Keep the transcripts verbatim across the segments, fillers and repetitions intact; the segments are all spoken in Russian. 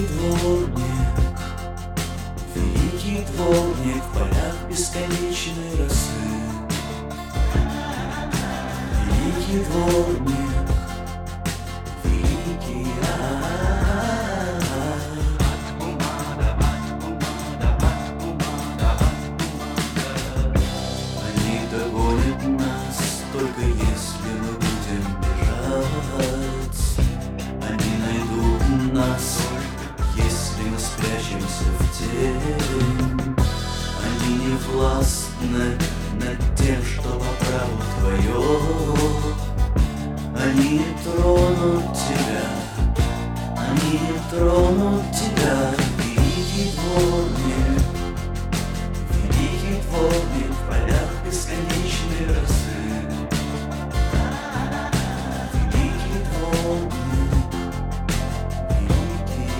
Великий дворник, великий дворник в полях бесконечной росы. Великий дворник, великий они догонят нас, только если мы будем бежать. Они найдут нас, если мы спрячемся в тень. Они не властны над тем, что по праву твое. Они не тронут тебя, они не тронут тебя. Великий дворник, великий дворник в полях бесконечной росы. Великий дворник, великий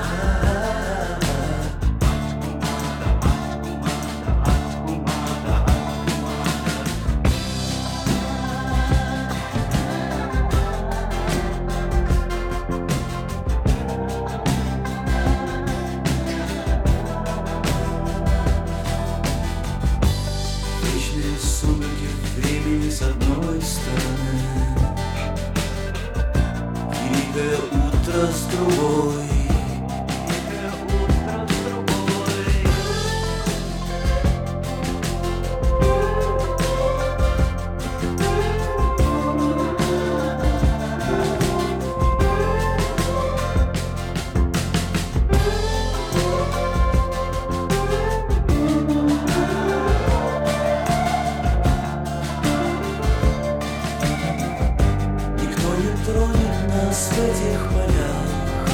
вечные сумерки времени с одной стороны, великое утро с другой. Великое утро с другой. Никто не тронет нас в этих полях,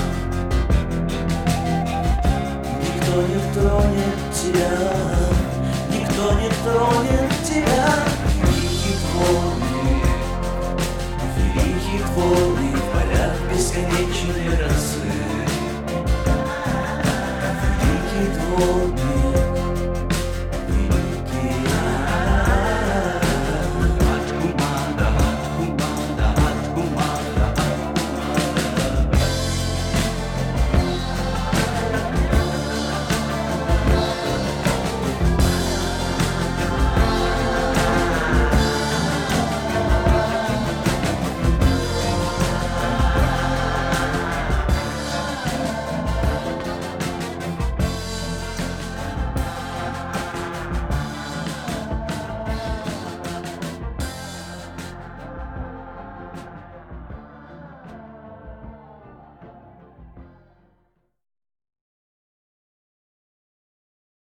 никто не тронет тебя, никто не тронет тебя. Великий дворник, великий дворник в полях бесконечной росы. Великий дворник.